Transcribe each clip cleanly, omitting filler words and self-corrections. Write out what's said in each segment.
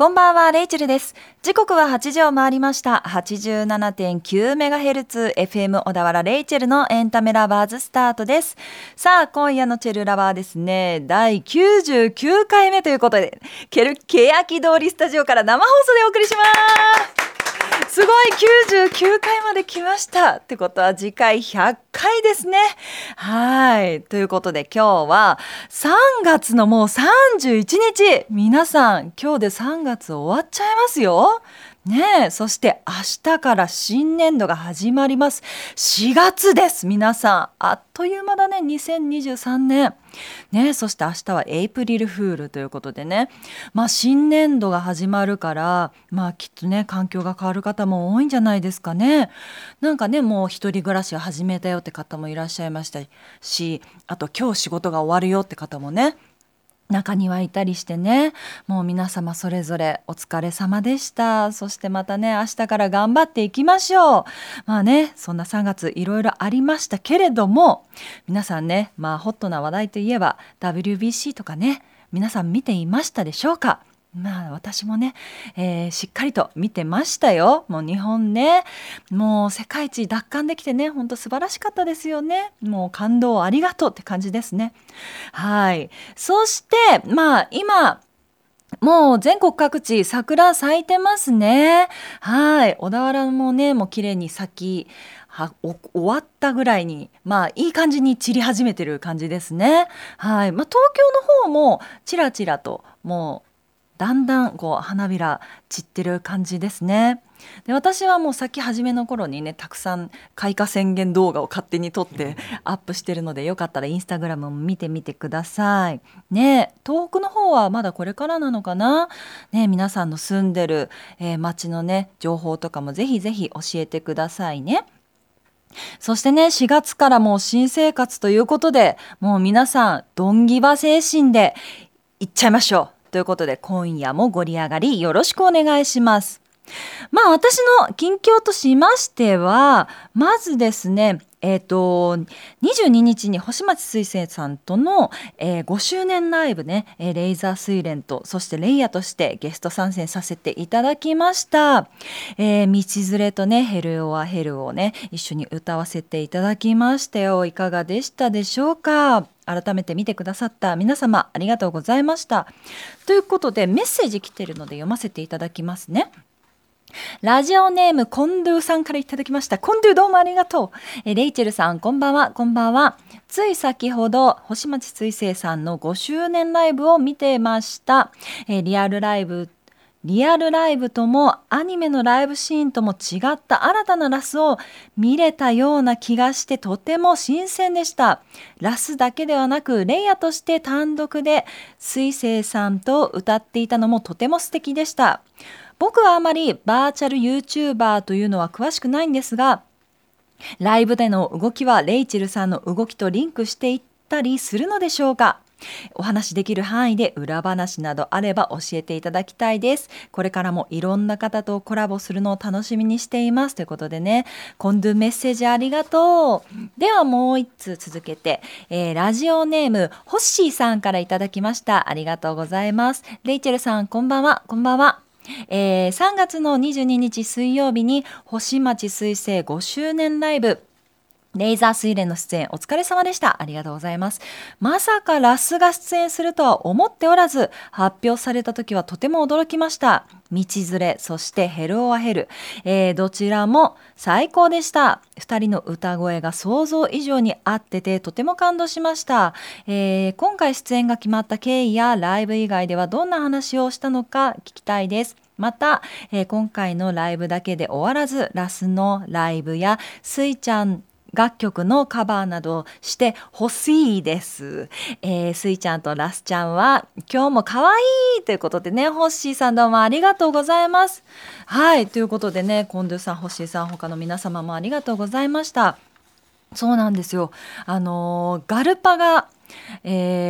こんばんは、レイチェルです。時刻は8時を回りました。87.9MHz FM 小田原レイチェルのエンタメラバーズスタートです。さあ、今夜のチェルラバーですね、第99回目ということで、欅通りスタジオから生放送でお送りします。すごい、99回まで来ましたってことは次回100回ですね。はい、ということで今日は3月のもう31日、皆さん今日で3月終わっちゃいますよね。え、そして明日から新年度が始まります。4月です。皆さんあっという間だね、2023年ね。そして明日はエイプリルフールということでね、新年度が始まるから、きっとね環境が変わる方も多いんじゃないですかね。なんかね、もう一人暮らしを始めたよって方もいらっしゃいましたし、あと今日仕事が終わるよって方もね中にはいたりしてね、もう皆様それぞれお疲れ様でした。そしてまたね、明日から頑張っていきましょう。そんな3月いろいろありましたけれども、皆さんね、ホットな話題といえば WBC とかね、皆さん見ていましたでしょうか。私もね、しっかりと見てましたよ。もう日本ね、もう世界一奪還できてね、本当素晴らしかったですよね。もう感動ありがとうって感じですね。はい。そして今もう全国各地桜咲いてますね。はい。小田原もね、もう綺麗に咲き終わったぐらいに、いい感じに散り始めてる感じですね。はい。東京の方もちらちらともうだんだん花びら散ってる感じですね。で、私はもう咲き始めの頃にね、たくさん開花宣言動画を勝手に撮ってアップしてるので、よかったらインスタグラムも見てみてくださいね。東北の方はまだこれからなのかなね。皆さんの住んでる、町のね情報とかもぜひぜひ教えてくださいね。そしてね、4月からもう新生活ということで、もう皆さんドンギバ精神でいっちゃいましょうということで、今夜もご利上がりよろしくお願いします。私の近況としましては、まずですね、22日に星町水星さんとの、5周年ライブね、レイザースイレント、そしてレイヤとしてゲスト参戦させていただきました。道連れとね、ヘルオアヘルをね一緒に歌わせていただきましたよ。いかがでしたでしょうか。改めて見てくださった皆様ありがとうございました。ということでメッセージ来てるので読ませていただきますね。ラジオネームコンドゥさんからいただきました。コンドゥ、どうもありがとう。レイチェルさん、こんばんは。こんばんは。つい先ほど星町水星さんの5周年ライブを見てました。リアルライブともアニメのライブシーンとも違った新たなラスを見れたような気がして、とても新鮮でした。ラスだけではなくレイヤとして単独で水星さんと歌っていたのもとても素敵でした。僕はあまりバーチャル YouTuber というのは詳しくないんですが、ライブでの動きはレイチェルさんの動きとリンクしていったりするのでしょうか。お話できる範囲で裏話などあれば教えていただきたいです。これからもいろんな方とコラボするのを楽しみにしていますということでね、今度メッセージありがとう。ではもう一通続けて、ラジオネームホッシーさんからいただきました。ありがとうございます。レイチェルさん、こんばんは。こんばんは。3月の22日水曜日に星町水星5周年ライブレイザースイレンの出演お疲れ様でした。ありがとうございます。まさかラスが出演するとは思っておらず、発表された時はとても驚きました。道連れ、そしてヘルオアヘル、どちらも最高でした。2人の歌声が想像以上に合っててとても感動しました。今回出演が決まった経緯やライブ以外ではどんな話をしたのか聞きたいです。また、今回のライブだけで終わらず、ラスのライブやスイちゃん楽曲のカバーなどしてほしいです。スイちゃんとラスちゃんは今日も可愛いということでね、ホッシーさんどうもありがとうございます。はい、ということでね、コンドゥさん、ホッシーさん、他の皆様もありがとうございました。そうなんですよ。ガルパが、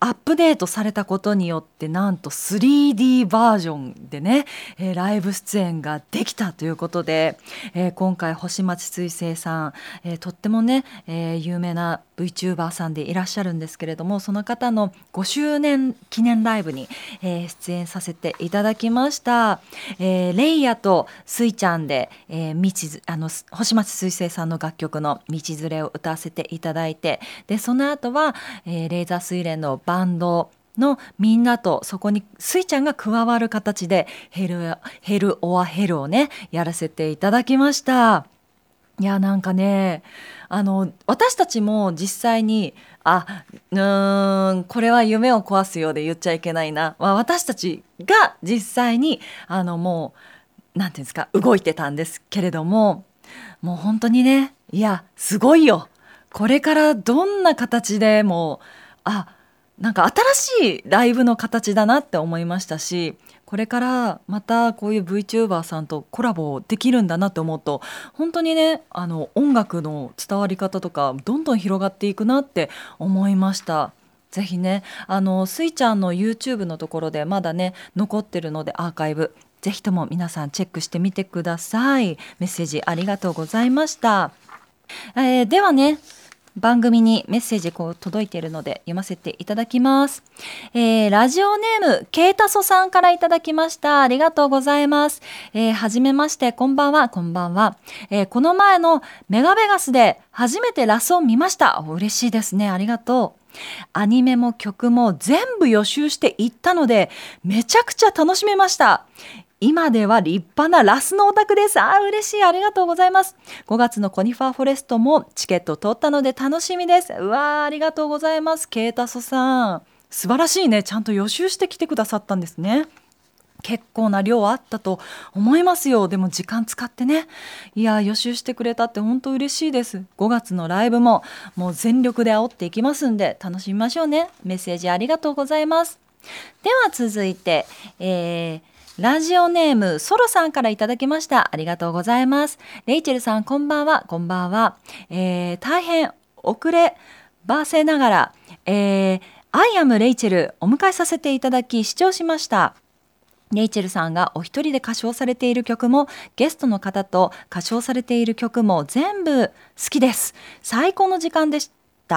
アップデートされたことによってなんと 3D バージョンでね、ライブ出演ができたということで、今回星町水星さん、とってもね、有名な VTuber さんでいらっしゃるんですけれども、その方の5周年記念ライブに、出演させていただきました。レイヤとスイちゃんで、星町水星さんの楽曲の道連れを歌わせていただいて、でその後は、レーザースイレンのバンドのみんなとそこにスイちゃんが加わる形でヘルオアヘルをねやらせていただきました。いやなんかね私たちも実際にこれは夢を壊すようで言っちゃいけないな、私たちが実際にもうなんていうんですか動いてたんですけれども、もう本当にねいやすごいよ。これからどんな形でもなんか新しいライブの形だなって思いましたし、これからまたこういう VTuber さんとコラボできるんだなって思うと本当にね音楽の伝わり方とかどんどん広がっていくなって思いました。ぜひねスイちゃんの YouTube のところでまだね残ってるのでアーカイブぜひとも皆さんチェックしてみてください。メッセージありがとうございました。ではね番組にメッセージ届いているので読ませていただきます。ラジオネームケイタソさんからいただきました。ありがとうございます。はじめましてこんばんは。こんばんは。この前のメガベガスで初めてラスを見ました。嬉しいですね。ありがとう。アニメも曲も全部予習していったのでめちゃくちゃ楽しめました。今では立派なラスのオタクです。嬉しい。ありがとうございます。5月のコニファーフォレストもチケット取ったので楽しみです。ありがとうございます。ケイタソさん。素晴らしいね。ちゃんと予習してきてくださったんですね。結構な量あったと思いますよ。でも時間使ってね。いや、予習してくれたって本当嬉しいです。5月のライブももう全力で煽っていきますんで楽しみましょうね。メッセージありがとうございます。では続いて、ラジオネームソロさんからいただきました。ありがとうございます。レイチェルさんこんばんは。こんばんは。大変遅ればせながら、I am レイチェルお迎えさせていただき視聴しました。レイチェルさんがお一人で歌唱されている曲もゲストの方と歌唱されている曲も全部好きです。最高の時間でした。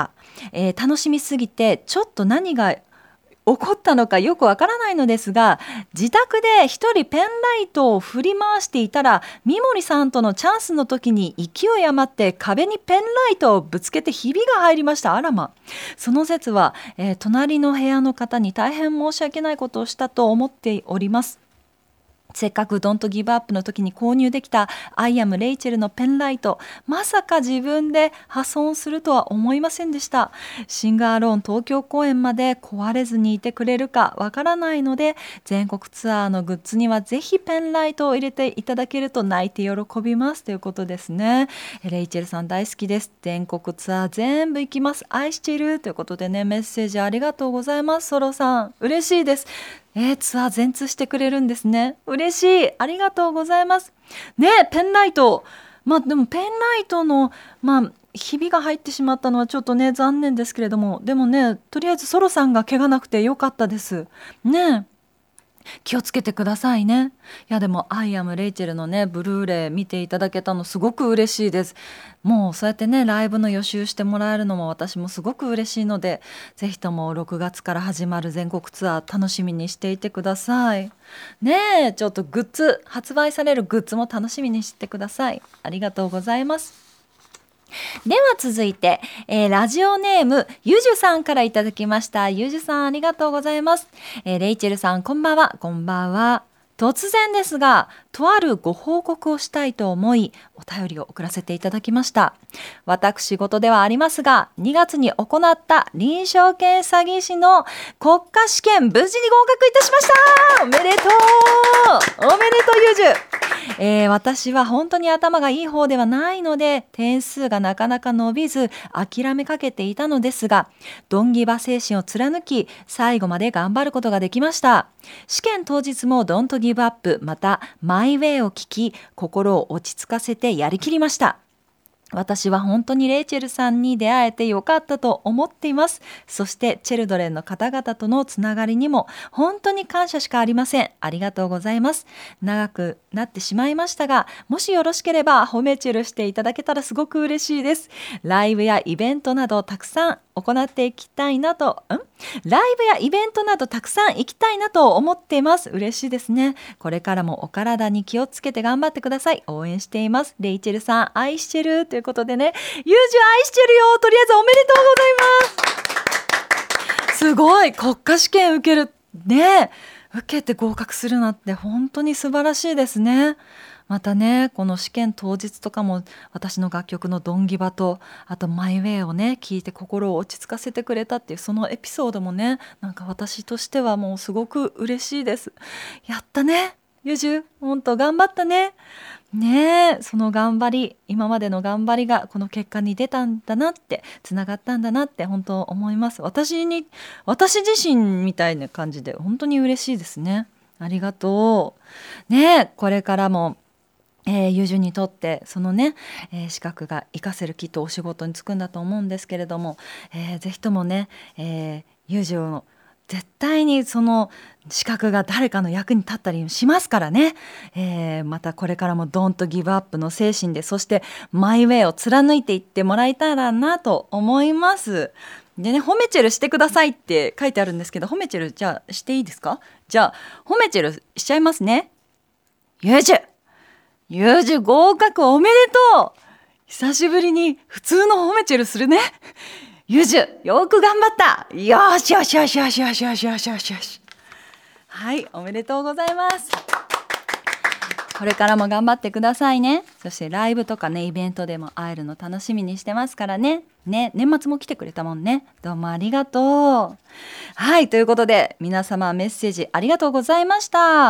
楽しみすぎてちょっと何が起こったのかよくわからないのですが、自宅で一人ペンライトを振り回していたら三森さんとのチャンスの時に勢い余って壁にペンライトをぶつけてひびが入りました。あらま。その説は、隣の部屋の方に大変申し訳ないことをしたと思っております。せっかくドントギブアップの時に購入できたアイアムレイチェルのペンライト、まさか自分で破損するとは思いませんでした。シンガーローン東京公演まで壊れずにいてくれるかわからないので、全国ツアーのグッズにはぜひペンライトを入れていただけると泣いて喜びますということですね。レイチェルさん大好きです。全国ツアー全部行きます。愛してるということでね、メッセージありがとうございます。ソロさん嬉しいです。ツアー全通してくれるんですね。嬉しい。ありがとうございます。ね、ペンライト。でもペンライトのひびが入ってしまったのはちょっとね残念ですけれども、でもねとりあえずソロさんが怪我なくてよかったですね。気をつけてくださいね。いやでもアイアムレイチェルのねブルーレイ見ていただけたのすごく嬉しいです。もうそうやってねライブの予習してもらえるのも私もすごく嬉しいので、ぜひとも6月から始まる全国ツアー楽しみにしていてくださいね。ちょっとグッズ発売されるグッズも楽しみにしてください。ありがとうございます。では続いて、ラジオネームゆじゅさんからいただきました。ゆじゅさんありがとうございます。レイチェルさんこんばんは。こんばんは。突然ですがとあるご報告をしたいと思いお便りを送らせていただきました。私事ではありますが2月に行った臨床検査技師の国家試験無事に合格いたしました。おめでとうおめでとうゆじゅ、私は本当に頭がいい方ではないので点数がなかなか伸びず諦めかけていたのですが、ドンギバ精神を貫き最後まで頑張ることができました。試験当日もドントギブアップまたマイウェイを聞き心を落ち着かせてやりきりました。 私は本当にレイチェルさんに出会えてよかったと思っています。そしてチェルドレンの方々とのつながりにも本当に感謝しかありません。ありがとうございます。長くなってしまいましたが、もしよろしければ褒めチェルしていただけたらすごく嬉しいです。ライブやイベントなどたくさん行っていきたいなと、ライブやイベントなどたくさん行きたいなと思っています。嬉しいですね。これからもお体に気をつけて頑張ってください。応援しています。レイチェルさん愛してるということでね、ユージュ愛してるよ。とりあえずおめでとうございます。すごい、国家試験受けるね、受けて合格するなんて本当に素晴らしいですね。またね、この試験当日とかも私の楽曲のドンギバと、あとマイウェイをね聞いて心を落ち着かせてくれたっていうそのエピソードもね、なんか私としてはもうすごく嬉しいです。やったね、ゆじゅ、ほんと頑張ったね。ねえ、その頑張り、今までの頑張りがこの結果に出たんだなって、つながったんだなって本当思います。私自身みたいな感じで本当に嬉しいですね。ありがとう。ねえ、これからもユージュにとってそのね、資格が活かせるきっとお仕事に就くんだと思うんですけれども、ぜひともね、ユージュの絶対にその資格が誰かの役に立ったりしますからね、またこれからもドンとギブアップの精神で、そしてマイウェイを貫いていってもらえたらなと思います。でね、褒めチェルしてくださいって書いてあるんですけど、褒めチェルじゃあしていいですか？じゃあ褒めチェルしちゃいますね。ユージュ合格おめでとう。久しぶりに普通の褒めチェルするね。ユージュよく頑張った。よしよしよしよしよしよしよしよしよし。はい、おめでとうございます。これからも頑張ってくださいね。そしてライブとかね、イベントでも会えるの楽しみにしてますからね。年末も来てくれたもんね。どうもありがとう。はい、ということで皆様メッセージありがとうございました。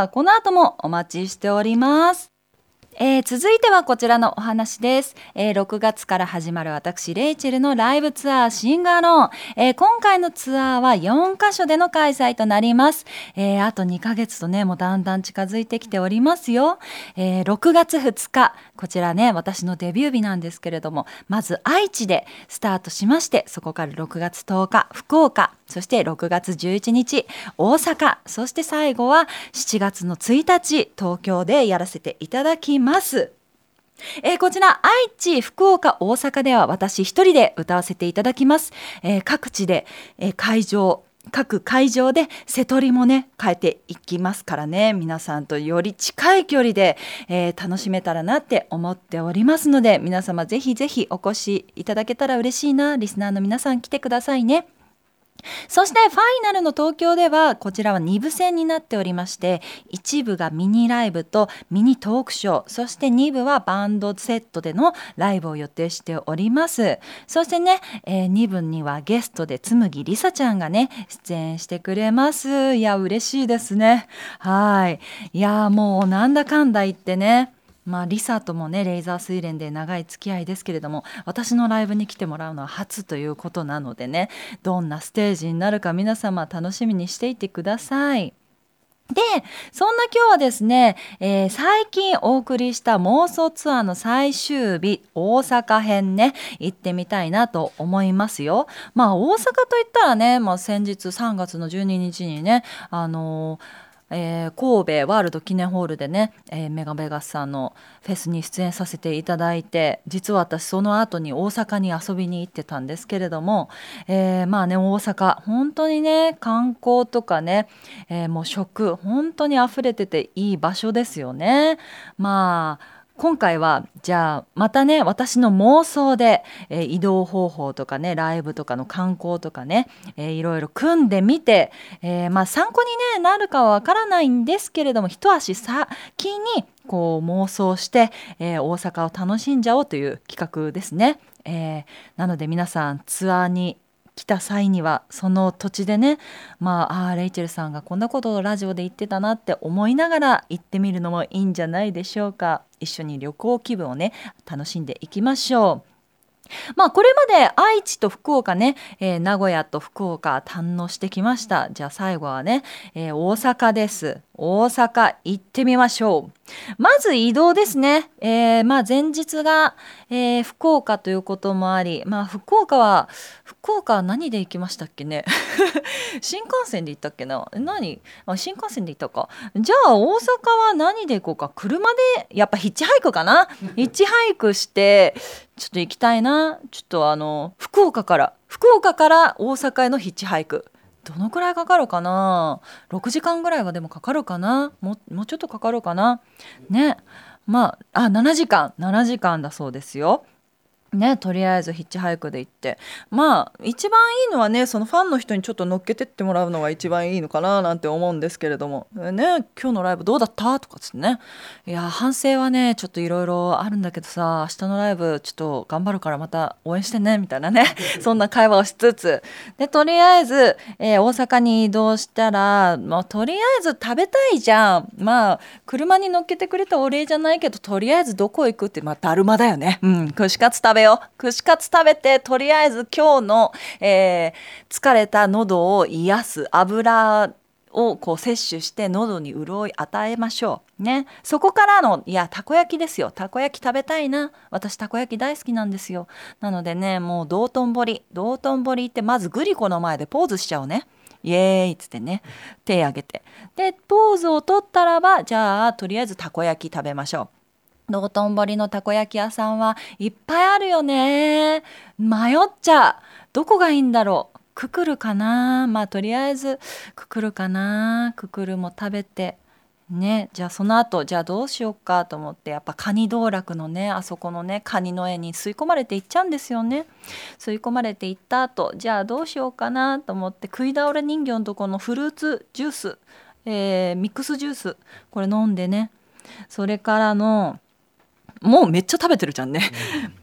この後もお待ちしております。続いてはこちらのお話です。6月から始まる私レイチェルのライブツアーシンガーローン、今回のツアーは4カ所での開催となります。あと2ヶ月とね、もうだんだん近づいてきておりますよ。6月2日、こちらね、私のデビュー日なんですけれども、まず愛知でスタートしまして、そこから6月10日福岡、そして6月11日大阪、そして最後は7月の1日東京でやらせていただきます。こちら愛知、福岡、大阪では私一人で歌わせていただきます。各地で、各会場で瀬戸りもね変えていきますからね、皆さんとより近い距離で、楽しめたらなって思っておりますので、皆様ぜひぜひお越しいただけたら嬉しいな。リスナーの皆さん来てくださいね。そしてファイナルの東京ではこちらは2部制になっておりまして、1部がミニライブとミニトークショー、そして2部はバンドセットでのライブを予定しております。そしてね、2部にはゲストで紬りさちゃんがね出演してくれます。いや嬉しいですね。はい、いやもうなんだかんだ言ってね、リサともねレイザースイレンで長い付き合いですけれども、私のライブに来てもらうのは初ということなのでね、どんなステージになるか皆様楽しみにしていてください。で、そんな今日はですね、最近お送りした妄想ツアーの最終日、大阪編ね行ってみたいなと思いますよ。大阪といったらね、先日3月の12日にね、神戸ワールド記念ホールでね、メガベガスさんのフェスに出演させていただいて、実は私その後に大阪に遊びに行ってたんですけれども、大阪本当にね観光とかね、もう食本当に溢れてていい場所ですよね。今回はじゃあまたね、私の妄想で、移動方法とかね、ライブとかの観光とかね、いろいろ組んでみて、参考に、ね、なるかはわからないんですけれども、一足先にこう妄想して、大阪を楽しんじゃおうという企画ですね。なので皆さんツアーに来た際にはその土地でね、レイチェルさんがこんなことをラジオで言ってたなって思いながら行ってみるのもいいんじゃないでしょうか。一緒に旅行気分をね楽しんでいきましょう。これまで愛知と福岡ね、名古屋と福岡堪能してきました。じゃあ最後はね、大阪です。 大阪行ってみましょう。まず移動ですね。前日が、福岡ということもあり、福岡は何で行きましたっけね。新幹線で行ったっけな。新幹線で行ったか。じゃあ大阪は何で行こうか。車でやっぱヒッチハイクかな。ヒッチハイクしてちょっと行きたいな。ちょっと福岡から大阪へのヒッチハイク。どのくらいかかるかな。6時間ぐらいはでもかかるかな。もうちょっとかかるかなね。7時間だそうですよね。とりあえずヒッチハイクで行って、一番いいのはね、そのファンの人にちょっと乗っけてってもらうのが一番いいのかななんて思うんですけれどもね。今日のライブどうだったとかつってね、いや反省はねちょっといろいろあるんだけどさ、明日のライブちょっと頑張るからまた応援してねみたいなねそんな会話をしつつで、とりあえず、大阪に移動したら、とりあえず食べたいじゃん。車に乗っけてくれたお礼じゃないけど、とりあえずどこ行くって、だるまだよね。串カツ食べよう。串カツ食べて、とりあえず今日の、疲れた喉を癒す油をこう摂取して喉に潤い与えましょうね。そこからのたこ焼きですよ。たこ焼き食べたいな。私たこ焼き大好きなんですよ。なのでね、もう道頓堀行って、まずグリコの前でポーズしちゃおうね。イエーイっつってね、手挙げて、でポーズを取ったらば、じゃあとりあえずたこ焼き食べましょう。道頓堀のたこ焼き屋さんはいっぱいあるよね。迷っちゃう。どこがいいんだろう。ククルかな。とりあえずククルかな。ククルも食べてね。じゃあその後、じゃあどうしようかと思って、やっぱカニ道楽のね、あそこのねカニの絵に吸い込まれていっちゃうんですよね。吸い込まれていった後、じゃあどうしようかなと思って、食い倒れ人形のところのフルーツジュース、ミックスジュース、これ飲んでね。それからのもうめっちゃ食べてるじゃんね。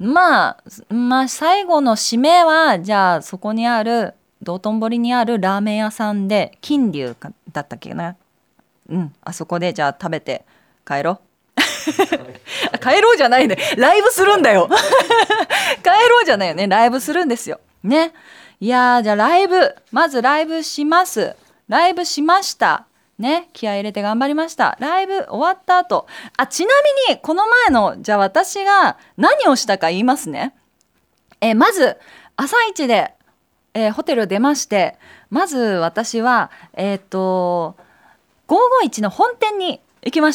最後の締めは、じゃあそこにある道頓堀にあるラーメン屋さんで、金龍だったっけな。あそこでじゃあ食べて帰ろう。帰ろうじゃないね、ライブするんだよ。帰ろうじゃないよね、ライブするんですよね。じゃあまずライブします。ライブしましたね。気合い入れて頑張りました。ライブ終わった後、ちなみにこの前の、じゃあ私が何をしたか言いますね。まず朝一で、ホテル出まして、まず私は551の本店に行きました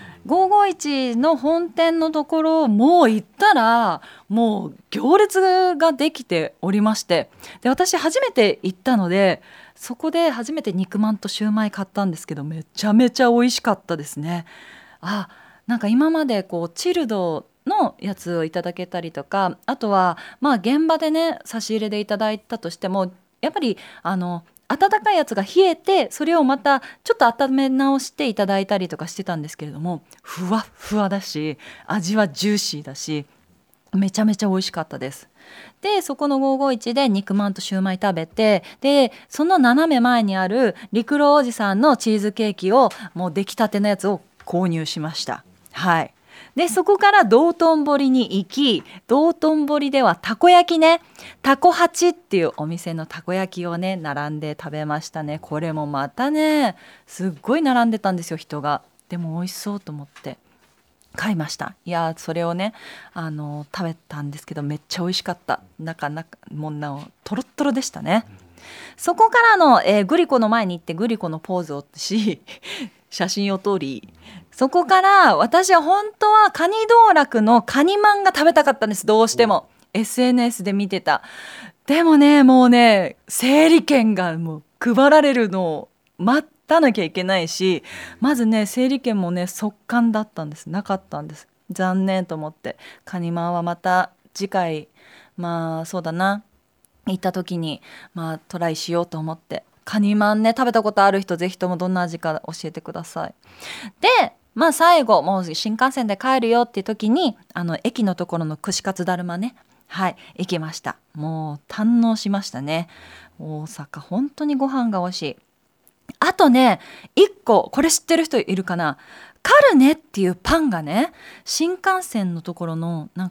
。551の本店のところ、もう行ったらもう行列ができておりまして、で私初めて行ったので、そこで初めて肉まんとシューマイ買ったんですけど、めちゃめちゃ美味しかったですね。なんか今までこうチルドのやつをいただけたりとか、あとは現場でね差し入れでいただいたとしても、やっぱり温かいやつが冷えて、それをまたちょっと温め直していただいたりとかしてたんですけれども、ふわっふわだし、味はジューシーだし、めちゃめちゃ美味しかったです。でそこの551で肉まんとシューマイ食べて、でその斜め前にある陸路おじさんのチーズケーキを、もう出来たてのやつを購入しました。でそこから道頓堀に行き、道頓堀ではたこ焼きね、たこ八っていうお店のたこ焼きをね並んで食べましたね。これもまたねすっごい並んでたんですよ、人が。でも美味しそうと思って買いました。それをね食べたんですけど、めっちゃ美味しかった。もうトロットロでしたね。そこからの、グリコの前に行ってグリコのポーズをし写真を撮り、そこから私は本当はカニ道楽のカニまんが食べたかったんです。どうしても SNS で見てた。でもね、もうね整理券がもう配られるのを待たなきゃいけないし、まずね整理券もね速乾だったんです。なかったんです。残念と思って、カニまんはまた次回、そうだな、行った時にトライしようと思って。カニまんね、食べたことある人ぜひともどんな味か教えてください。で最後、もう新幹線で帰るよっていう時に、駅のところの串カツだるまね、行きました。もう堪能しましたね。大阪本当にご飯が美味しい。あとね、1個これ知ってる人いるかな。カルネっていうパンがね、新幹線のところのなんか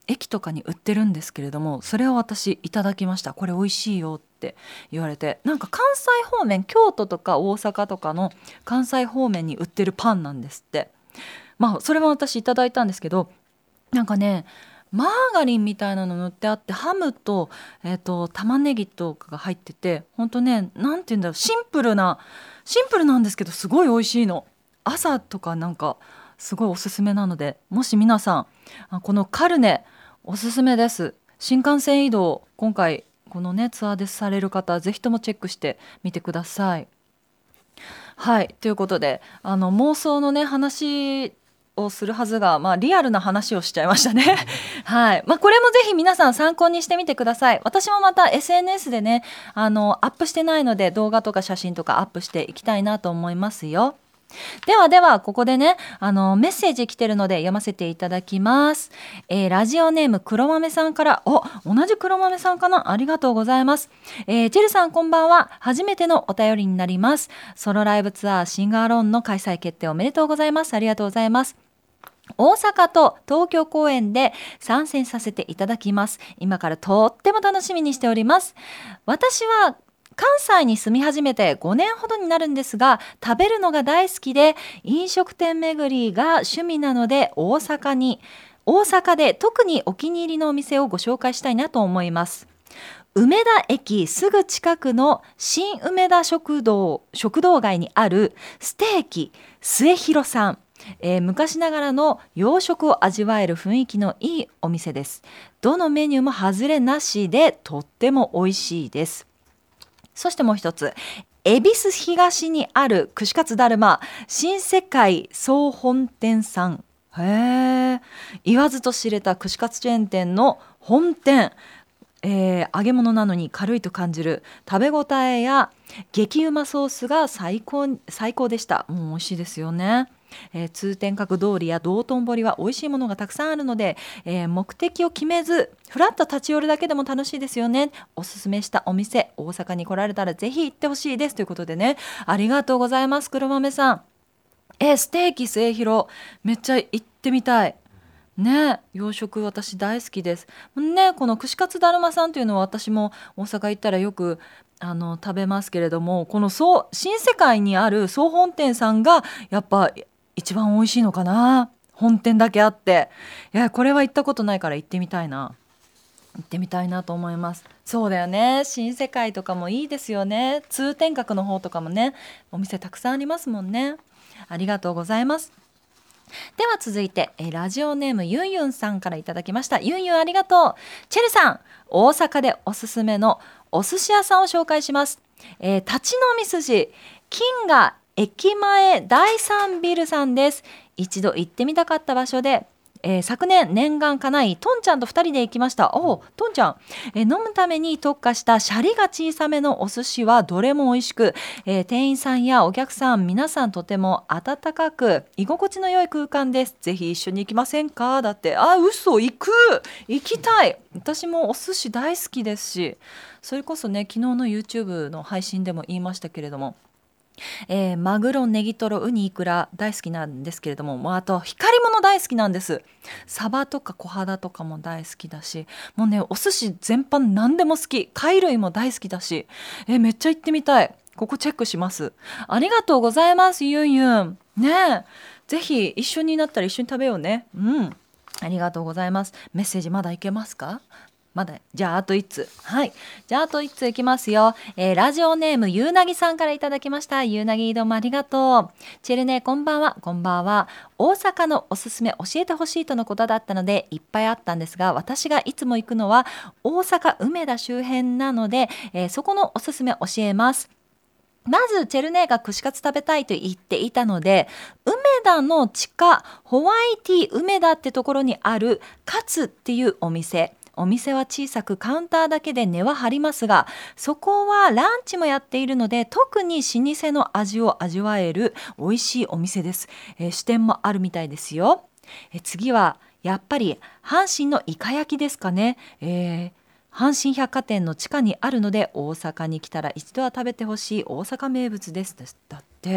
駅とかに売ってるんですけれども、それを私いただきました。これ美味しいよって言われて、なんか関西方面、京都とか大阪とかの関西方面に売ってるパンなんですって。それも私いただいたんですけど、なんかね、マーガリンみたいなの塗ってあって、ハムと、玉ねぎとかが入ってて、ほんとね、なんて言うんだろう、シンプルなんですけど、すごい美味しいの。朝とかなんかすごいおすすめなので、もし皆さんこのカルネおすすめです。新幹線移動、今回このねツアーでされる方、ぜひともチェックしてみてください。はい、ということで、妄想のね話をするはずが、リアルな話をしちゃいましたね。はい、これもぜひ皆さん参考にしてみてください。私もまた SNS でね、アップしてないので、動画とか写真とかアップしていきたいなと思いますよ。ではここでね、メッセージ来てるので読ませていただきます。ラジオネーム黒豆さんから、同じ黒豆さんかな、ありがとうございます。チェルさんこんばんは。初めてのお便りになります。ソロライブツアーシンガーローンの開催決定おめでとうございます。ありがとうございます。大阪と東京公演で参戦させていただきます。今からとっても楽しみにしております。私は関西に住み始めて5年ほどになるんですが、食べるのが大好きで飲食店巡りが趣味なので、大阪で特にお気に入りのお店をご紹介したいなと思います。梅田駅すぐ近くの新梅田食堂街にあるステーキ末広さん、昔ながらの洋食を味わえる雰囲気のいいお店です。どのメニューも外れなしでとっても美味しいです。そしてもう一つ、恵比寿東にある串カツだるま新世界総本店さん。言わずと知れた串カツチェーン店の本店。揚げ物なのに軽いと感じる食べ応えや激うまソースが最高でした。もう美味しいですよね。通天閣通りや道頓堀は美味しいものがたくさんあるので、目的を決めずふらっと立ち寄るだけでも楽しいですよね。おすすめしたお店、大阪に来られたらぜひ行ってほしいですということでね、ありがとうございます。黒豆さん、ステーキ末広、めっちゃ行ってみたいね。洋食私大好きですね。この串カツだるまさんというのは私も大阪行ったらよく食べますけれども、この新世界にある総本店さんがやっぱ一番美味しいのかな。本店だけあって、これは行ったことないから行ってみたいなと思います。そうだよね、新世界とかもいいですよね。通天閣の方とかもね、お店たくさんありますもんね。ありがとうございます。では続いて、ラジオネームゆんゆんさんからいただきました。ゆんゆんありがとう。チェルさん、大阪でおすすめのお寿司屋さんを紹介します。立ち飲み寿司金が駅前第3ビルさんです。一度行ってみたかった場所で、昨年念願かないトンちゃんと2人で行きました。トンちゃん、飲むために特化したシャリが小さめのお寿司はどれも美味しく、店員さんやお客さん皆さんとても温かく居心地の良い空間です。ぜひ一緒に行きませんか。だって、嘘、行きたい。私もお寿司大好きですし、それこそね、昨日の YouTube の配信でも言いましたけれども、マグロ、ネギトロ、ウニ、イクラ大好きなんですけれども、あと光り物大好きなんです。サバとか小肌とかも大好きだし、もうね、お寿司全般何でも好き。貝類も大好きだし、めっちゃ行ってみたい。ここチェックします。ありがとうございます。ゆんゆんね、ぜひ一緒になったら一緒に食べようね。ありがとうございます。メッセージまだいけますか。まだ、じゃああと1通。はい、じゃああと1通いきますよ。ラジオネームゆうなぎさんからいただきました。ゆうなぎ、どうもありがとう。チェルネ、こんばんは。こんばんは。大阪のおすすめ教えてほしいとのことだったのでいっぱいあったんですが、私がいつも行くのは大阪梅田周辺なので、そこのおすすめ教えます。まずチェルネが串カツ食べたいと言っていたので、梅田の地下ホワイティ梅田ってところにあるカツっていうお店は小さくカウンターだけで値は張りますが、そこはランチもやっているので特に老舗の味を味わえる美味しいお店です。支店もあるみたいですよ。次はやっぱり阪神のイカ焼きですかね。阪神百貨店の地下にあるので大阪に来たら一度は食べてほしい大阪名物です。だって。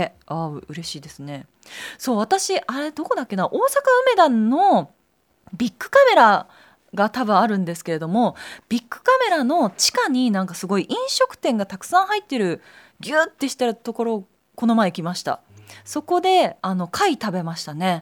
嬉しいですね。そう、私あれどこだっけな、大阪梅田のビッグカメラが多分あるんですけれども、ビッグカメラの地下になんかすごい飲食店がたくさん入ってるギュッてしたところをこの前行きました。そこで貝食べましたね。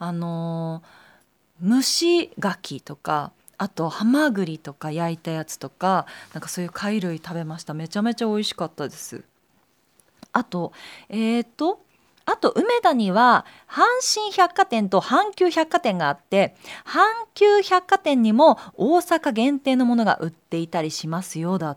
蒸し牡蠣とか、あとハマグリとか焼いたやつとか、なんかそういう貝類食べました。めちゃめちゃ美味しかったです。あとあと梅田には阪神百貨店と阪急百貨店があって、阪急百貨店にも大阪限定のものが売っていたりしますよ、だって。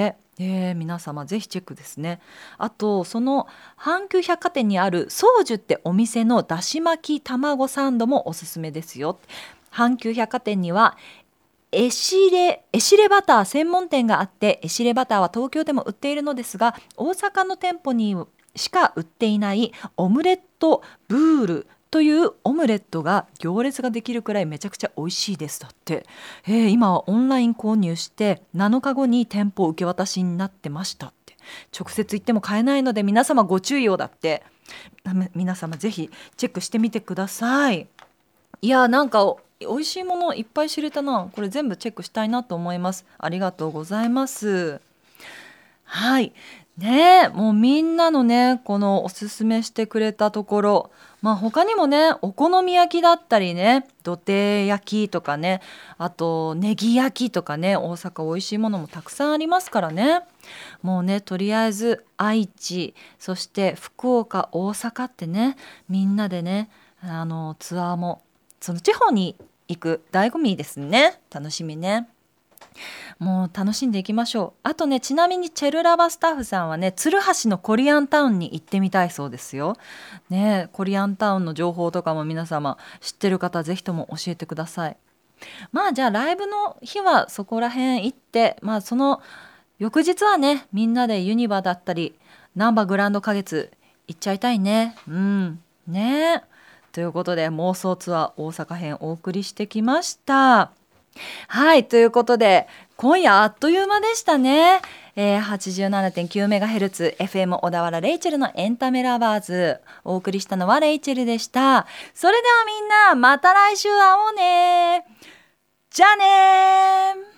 皆様ぜひチェックですね。あとその阪急百貨店にある宗樹ってお店のだし巻き卵サンドもおすすめですよ。阪急百貨店にはエシレバター専門店があって、エシレバターは東京でも売っているのですが、大阪の店舗にしか売っていないオムレットブールというオムレットが行列ができるくらいめちゃくちゃ美味しいです、だって。今はオンライン購入して7日後に店舗受け渡しになってましたって。直接行っても買えないので皆様ご注意を、だって。皆様ぜひチェックしてみてください。いや、なんか美味しいものいっぱい知れたな。これ全部チェックしたいなと思います。ありがとうございます。はいね、もうみんなのね、このおすすめしてくれたところ、他にもね、お好み焼きだったりね、土手焼きとかね、あとネギ焼きとかね、大阪美味しいものもたくさんありますからね。もうね、とりあえず愛知、そして福岡、大阪ってね、みんなでね、ツアーもその地方に行く醍醐味ですね。楽しみね。もう楽しんでいきましょう。あとね、ちなみにチェルラバスタッフさんはね、鶴橋のコリアンタウンに行ってみたいそうですよ。ね、コリアンタウンの情報とかも皆様知ってる方ぜひとも教えてください。じゃあライブの日はそこら辺行って、その翌日はね、みんなでユニバだったりナンバグランド花月行っちゃいたいね。ね。ということで妄想ツアー大阪編お送りしてきました。はい、ということで今夜あっという間でしたね。87.9MHz FM 小田原レイチェルのエンタメラバーズ、お送りしたのはレイチェルでした。それではみんな、また来週会おうね。じゃあねー。